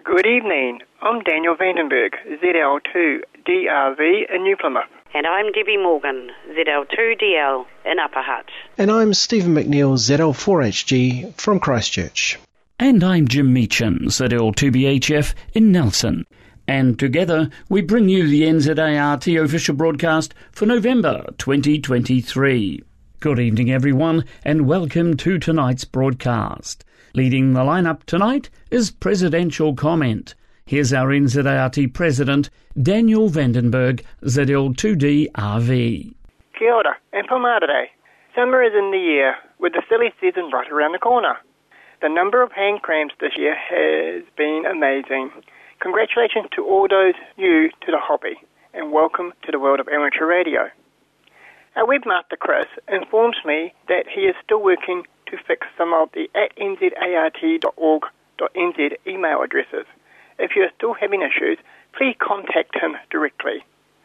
Good evening. I'm Daniel Vandenberg, ZL2DRV in New Plymouth. And I'm Debbie Morgan, ZL2DL in Upper Hutt. And I'm Stephen McNeil, ZL4HG from Christchurch. And I'm Jim Meechan, ZL2BHF in Nelson. And together we bring you the NZART official broadcast for November 2023. Good evening everyone and welcome to tonight's broadcast. Leading the lineup tonight is Presidential Comment. Here's our NZART President, Daniel Vandenberg, ZL2DRV. Kia ora and Palmada Day. Summer is in the air with the silly season right around the corner. The number of hand cramps this year has been amazing. Congratulations to all those new to the hobby and welcome to the world of amateur radio. Our webmaster Chris informs me that he is still working to fix some of the @nzart.org.nz email addresses. If you are still having issues, please contact him directly.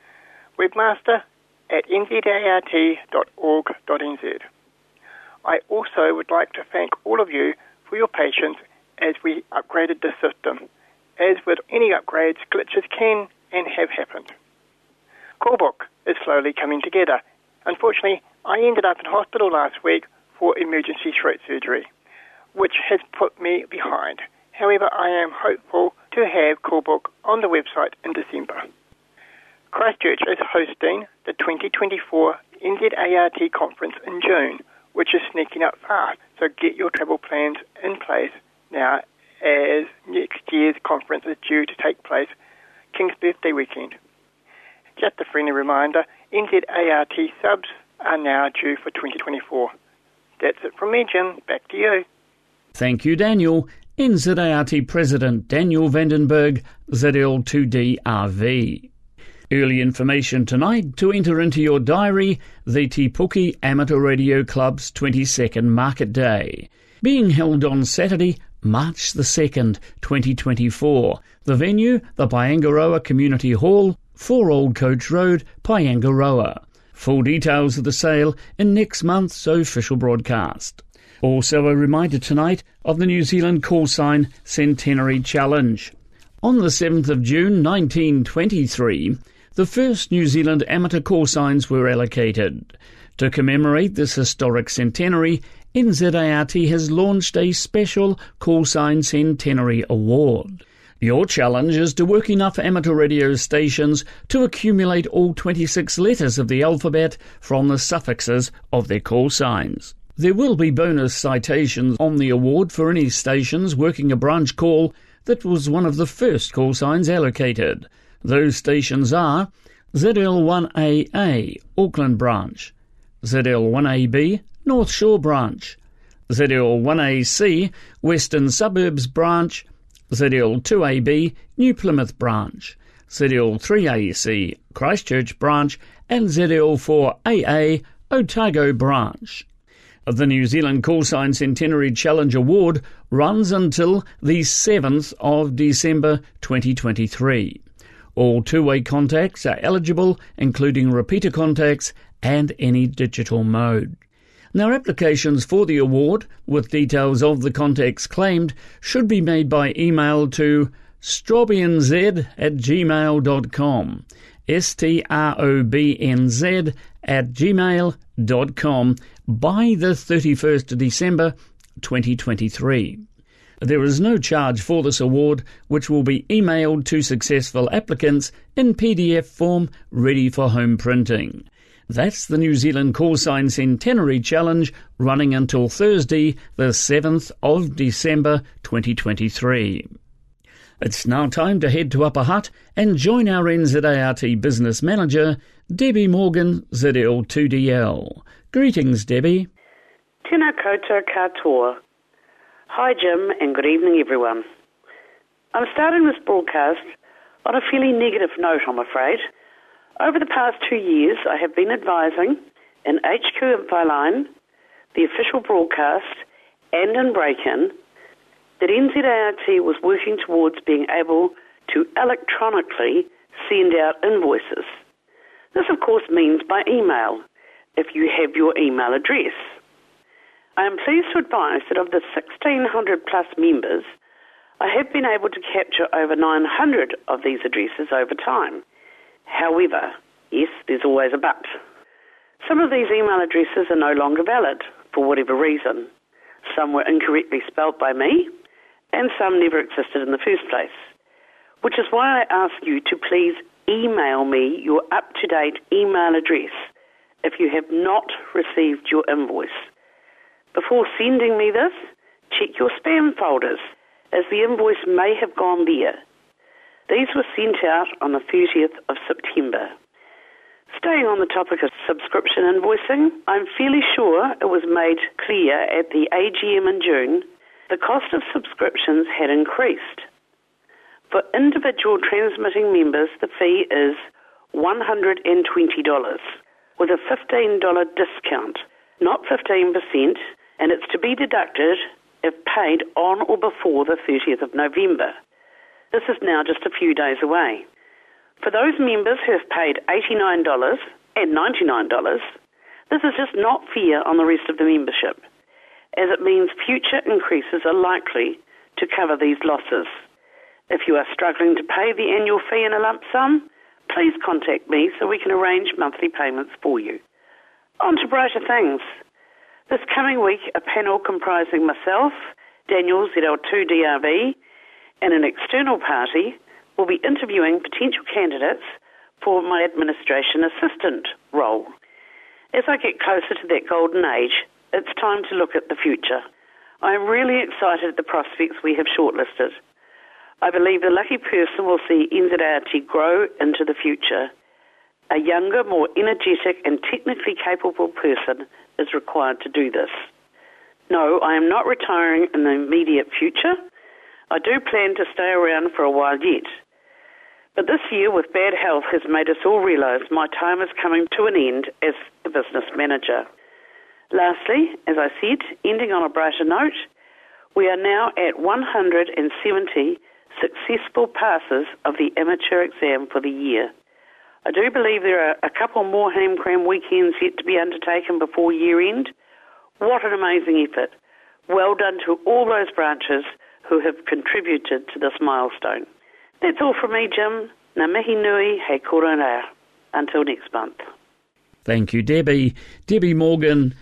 webmaster@nzart.org.nz. I also would like to thank all of you for your patience as we upgraded the system. As with any upgrades, glitches can and have happened. Callbook is slowly coming together. Unfortunately, I ended up in hospital last week for emergency throat surgery, which has put me behind. However, I am hopeful to have Callbook on the website in December. Christchurch is hosting the 2024 NZART conference in June, which is sneaking up fast, so get your travel plans in place now as next year's conference is due to take place King's Birthday weekend. Just a friendly reminder, NZART subs are now due for 2024. That's it from me, Jim. Back to you. Thank you, Daniel. NZART President Daniel Vandenberg, ZL2DRV. Early information tonight to enter into your diary, the Te Puke Amateur Radio Club's 22nd Market Day, being held on Saturday, March the 2nd, 2024. The venue, the Paengaroa Community Hall, 4 Old Coach Road, Paengaroa. Full details of the sale in next month's official broadcast. Also a reminder tonight of the New Zealand Call Sign Centenary Challenge. On the 7th of June 1923, the first New Zealand amateur call signs were allocated. To commemorate this historic centenary, NZART has launched a special Call Sign Centenary Award. Your challenge is to work enough amateur radio stations to accumulate all 26 letters of the alphabet from the suffixes of their call signs. There will be bonus citations on the award for any stations working a branch call that was one of the first call signs allocated. Those stations are ZL1AA, Auckland Branch, ZL1AB, North Shore Branch, ZL1AC, Western Suburbs Branch, ZL2AB, New Plymouth Branch, ZL3AC, Christchurch Branch, and ZL4AA, Otago Branch. The New Zealand Call Sign Centenary Challenge Award runs until the 7th of December 2023. All two-way contacts are eligible, including repeater contacts and any digital mode. Now, applications for the award, with details of the contacts claimed, should be made by email to strobnz@gmail.com, strobnz@gmail.com by the 31st of December 2023. There is no charge for this award, which will be emailed to successful applicants in PDF form ready for home printing. That's the New Zealand Call Sign Centenary Challenge running until Thursday, the 7th of December 2023. It's now time to head to Upper Hutt and join our NZART Business Manager, Debbie Morgan, ZL2DL. Greetings, Debbie. Tēnā koutou katoa. Hi, Jim, and good evening, everyone. I'm starting this broadcast on a fairly negative note, I'm afraid. Over the past 2 years, I have been advising in HQ Infoline, the official broadcast, and in Break-In that NZART was working towards being able to electronically send out invoices. This, of course, means by email, if you have your email address. I am pleased to advise that of the 1,600 plus members, I have been able to capture over 900 of these addresses over time. However, yes, there's always a but. Some of these email addresses are no longer valid, for whatever reason. Some were incorrectly spelt by me, and some never existed in the first place. Which is why I ask you to please email me your up-to-date email address if you have not received your invoice. Before sending me this, check your spam folders, as the invoice may have gone there. These were sent out on the 30th of September. Staying on the topic of subscription invoicing, I'm fairly sure it was made clear at the AGM in June the cost of subscriptions had increased. For individual transmitting members, the fee is $120, with a $15 discount, not 15%, and it's to be deducted if paid on or before the 30th of November. This is now just a few days away. For those members who have paid $89 and $99, this is just not fair on the rest of the membership, as it means future increases are likely to cover these losses. If you are struggling to pay the annual fee in a lump sum, please contact me so we can arrange monthly payments for you. On to brighter things. This coming week, a panel comprising myself, Daniel ZL2DRV, and an external party will be interviewing potential candidates for my administration assistant role. As I get closer to that golden age, it's time to look at the future. I am really excited at the prospects we have shortlisted. I believe the lucky person will see NZART grow into the future. A younger, more energetic and technically capable person is required to do this. No, I am not retiring in the immediate future. I do plan to stay around for a while yet. But this year with bad health has made us all realise my time is coming to an end as the business manager. Lastly, as I said, ending on a brighter note, we are now at 170 successful passes of the amateur exam for the year. I do believe there are a couple more ham cram weekends yet to be undertaken before year end. What an amazing effort. Well done to all those branches who have contributed to this milestone. That's all from me, Jim. Ngā mihi nui, hei kōrana. Until next month. Thank you, Debbie. Debbie Morgan,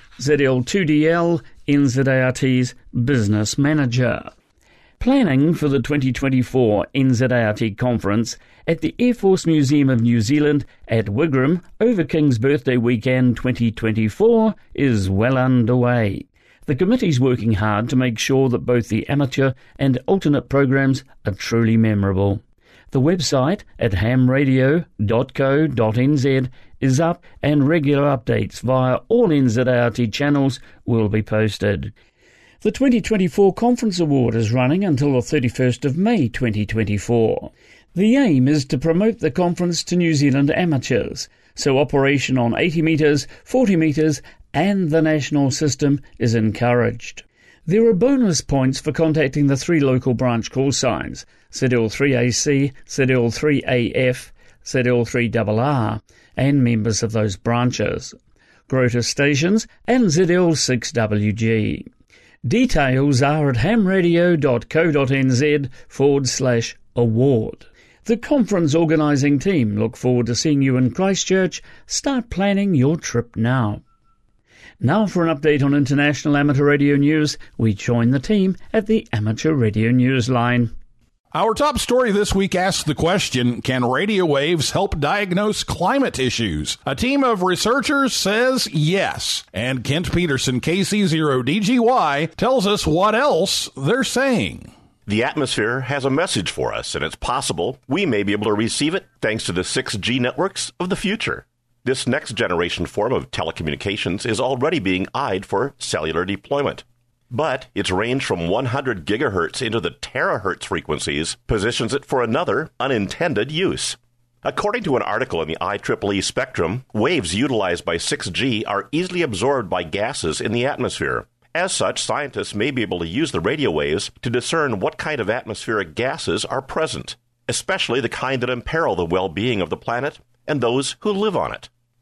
ZL2DL, NZART's Business Manager. Planning for the 2024 NZART Conference at the Air Force Museum of New Zealand at Wigram over King's Birthday Weekend 2024 is well underway. The committee's working hard to make sure that both the amateur and alternate programs are truly memorable. The website at hamradio.co.nz is up and regular updates via all NZART channels will be posted. The 2024 Conference Award is running until the 31st of May 2024. The aim is to promote the conference to New Zealand amateurs, so operation on 80 metres, 40 metres and the national system is encouraged. There are bonus points for contacting the 3 local branch call signs, ZL3AC, ZL3AF, ZL3RR, and members of those branches, Grota stations and ZL6WG. Details are at hamradio.co.nz/award. The conference organising team look forward to seeing you in Christchurch. Start planning your trip now. Now for an update on international amateur radio news, we join the team at the Amateur Radio News line. Our top story this week asks the question, can radio waves help diagnose climate issues? A team of researchers says yes. And Kent Peterson, KC0DGY, tells us what else they're saying. The atmosphere has a message for us, and it's possible we may be able to receive it thanks to the 6G networks of the future. This next-generation form of telecommunications is already being eyed for cellular deployment. But its range from 100 gigahertz into the terahertz frequencies positions it for another unintended use. According to an article in the IEEE Spectrum, waves utilized by 6G are easily absorbed by gases in the atmosphere. As such, scientists may be able to use the radio waves to discern what kind of atmospheric gases are present, especially the kind that imperil the well-being of the planet and those who live on it.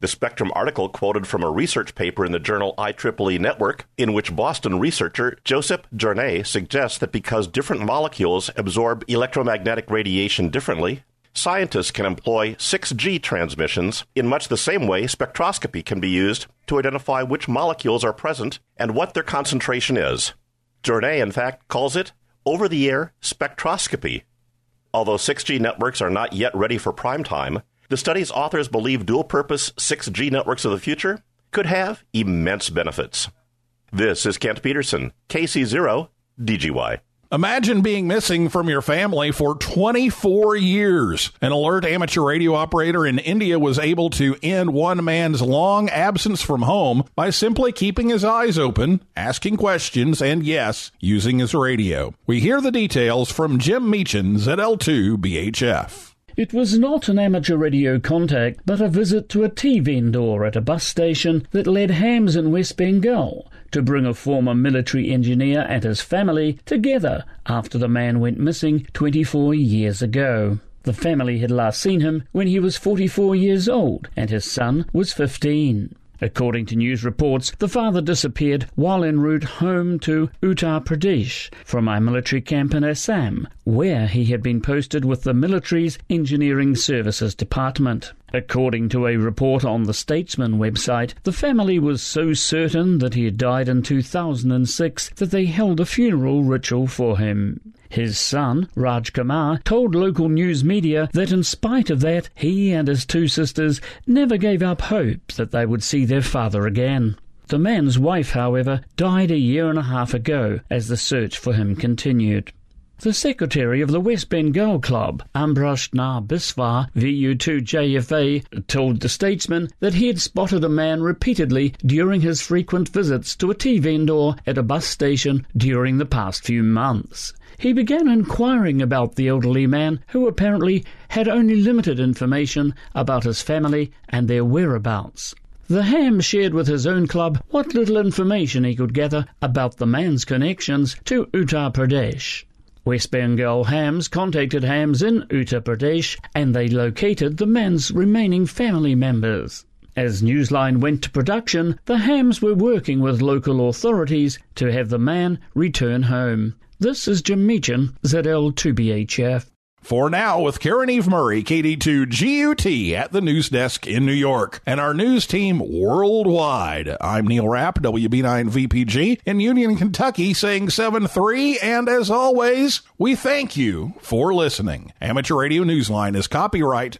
The Spectrum article quoted from a research paper in the journal IEEE Network, in which Boston researcher Joseph Journet suggests that because different molecules absorb electromagnetic radiation differently, scientists can employ 6G transmissions in much the same way spectroscopy can be used to identify which molecules are present and what their concentration is. Journet, in fact, calls it over-the-air spectroscopy. Although 6G networks are not yet ready for prime time, the study's authors believe dual-purpose 6G networks of the future could have immense benefits. This is Kent Peterson, KC0 DGY. Imagine being missing from your family for 24 years. An alert amateur radio operator in India was able to end one man's long absence from home by simply keeping his eyes open, asking questions, and yes, using his radio. We hear the details from Jim Meechan, ZL2 BHF. It was not an amateur radio contact, but a visit to a tea vendor at a bus station that led Hams in West Bengal to bring a former military engineer and his family together after the man went missing 24 years ago. The family had last seen him when he was 44 years old and his son was 15. According to news reports, the father disappeared while en route home to Uttar Pradesh from a military camp in Assam, where he had been posted with the military's Engineering Services Department. According to a report on the Statesman website, the family was so certain that he had died in 2006 that they held a funeral ritual for him. His son, Raj Kumar, told local news media that in spite of that, he and his two sisters never gave up hope that they would see their father again. The man's wife, however, died a year and a half ago as the search for him continued. The secretary of the West Bengal club, Ambrashna Biswa, VU2JFA, told the Statesman that he had spotted a man repeatedly during his frequent visits to a tea vendor at a bus station during the past few months. He began inquiring about the elderly man, who apparently had only limited information about his family and their whereabouts. The Ham shared with his own club what little information he could gather about the man's connections to Uttar Pradesh. West Bengal Hams contacted Hams in Uttar Pradesh and they located the man's remaining family members. As Newsline went to production, the Hams were working with local authorities to have the man return home. This is Jim Meechan, ZL2BHF. For now, with Karen Eve Murray, KD2GUT at the news desk in New York, and our news team worldwide. I'm Neil Rapp, WB9VPG, in Union, Kentucky, saying 7-3, and as always, we thank you for listening. Amateur Radio Newsline is copyright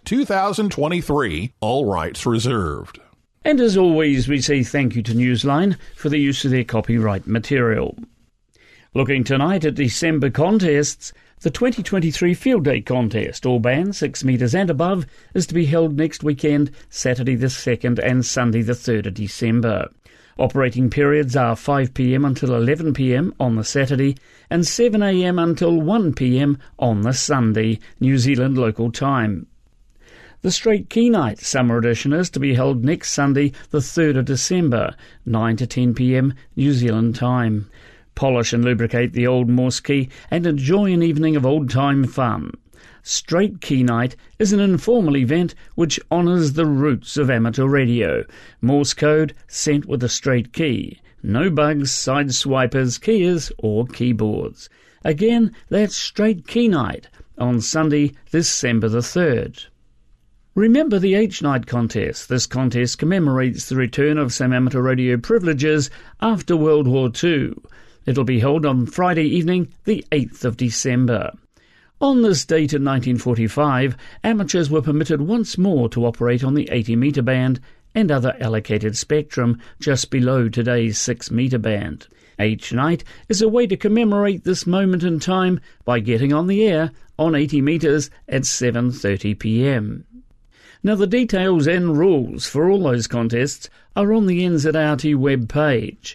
2023, all rights reserved. And as always, we say thank you to Newsline for the use of their copyright material. Looking tonight at December contests, the 2023 Field Day Contest, all bands 6 metres and above, is to be held next weekend, Saturday the 2nd and Sunday the 3rd of December. Operating periods are 5 p.m. until 11 p.m. on the Saturday and 7 a.m. until 1 p.m. on the Sunday, New Zealand local time. The Straight Key Night Summer Edition is to be held next Sunday, the 3rd of December, 9 to 10 p.m. New Zealand time. Polish and lubricate the old Morse key and enjoy an evening of old-time fun. Straight Key Night is an informal event which honours the roots of amateur radio. Morse code sent with a straight key. No bugs, side swipers, keyers or keyboards. Again, that's Straight Key Night on Sunday, December the 3rd. Remember the H-Night contest. This contest commemorates the return of some amateur radio privileges after World War II. It'll be held on Friday evening, the 8th of December. On this date in 1945, amateurs were permitted once more to operate on the 80-metre band and other allocated spectrum just below today's 6-metre band. H-Night is a way to commemorate this moment in time by getting on the air on 80 metres at 7:30 p.m. Now the details and rules for all those contests are on the NZART web page,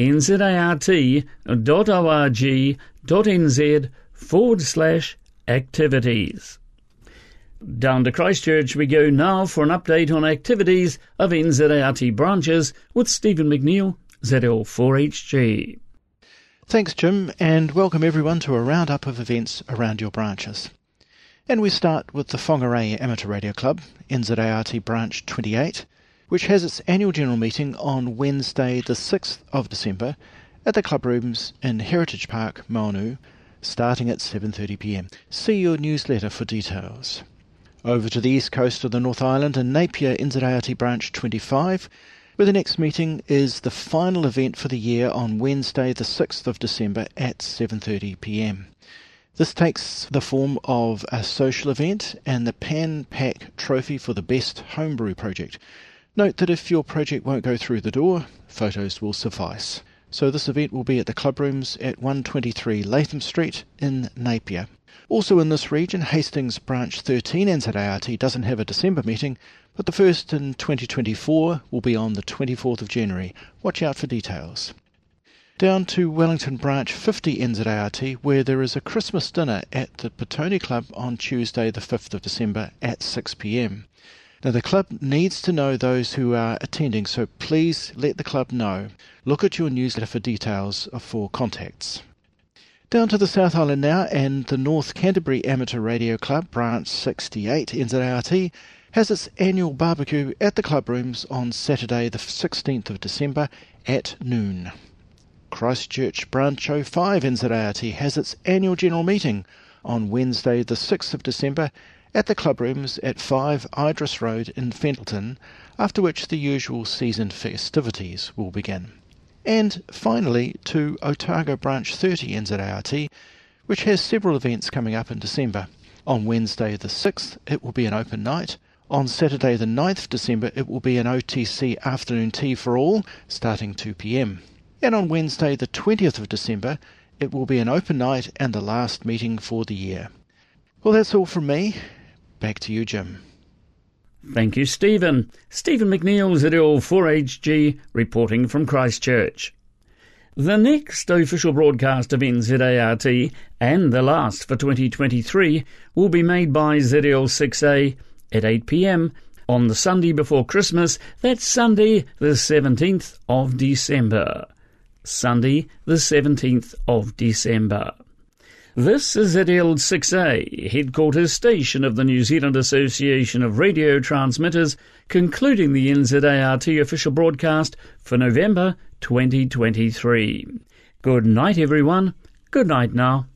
nzart.org.nz/activities. Down to Christchurch we go now for an update on activities of NZART branches with Stephen McNeil, ZL4HG. Thanks, Jim, and welcome everyone to a roundup of events around your branches. And we start with the Whangarei Amateur Radio Club, NZART Branch 28, which has its annual general meeting on Wednesday the 6th of December at the club rooms in Heritage Park, Maunu, starting at 7:30pm. See your newsletter for details. Over to the east coast of the North Island in Napier, NZART Branch 25, where the next meeting is the final event for the year on Wednesday the 6th of December at 7:30pm. This takes the form of a social event and the Pan Pac Trophy for the Best Homebrew Project. Note that if your project won't go through the door, photos will suffice. So this event will be at the club rooms at 123 Latham Street in Napier. Also in this region, Hastings Branch 13 NZART doesn't have a December meeting, but the first in 2024 will be on the 24th of January. Watch out for details. Down to Wellington Branch 50 NZART, where there is a Christmas dinner at the Petone Club on Tuesday the 5th of December at 6pm. Now the club needs to know those who are attending, so please let the club know. Look at your newsletter for details for contacts. Down to the South Island now, and the North Canterbury Amateur Radio Club, Branch 68 NZART, has its annual barbecue at the club rooms on Saturday the 16th of December at noon. Christchurch Branch 05 NZART has its annual general meeting on Wednesday the 6th of December at the club rooms at 5 Idris Road in Fendleton, after which the usual season festivities will begin. And finally to Otago Branch 30 NZART, which has several events coming up in December. On Wednesday the 6th it will be an open night. On Saturday the 9th of December it will be an OTC afternoon tea for all, starting 2pm. And on Wednesday the 20th of December it will be an open night and the last meeting for the year. Well, that's all from me. Back to you, Jim. Thank you, Stephen. Stephen McNeil, ZL4HG, reporting from Christchurch. The next official broadcast of NZART, and the last for 2023, will be made by ZL6A at 8pm on the Sunday before Christmas. That's Sunday the 17th of December. Sunday the 17th of December. This is ZL6A, headquarters station of the New Zealand Association of Radio Transmitters, concluding the NZART official broadcast for November 2023. Good night, everyone. Good night now.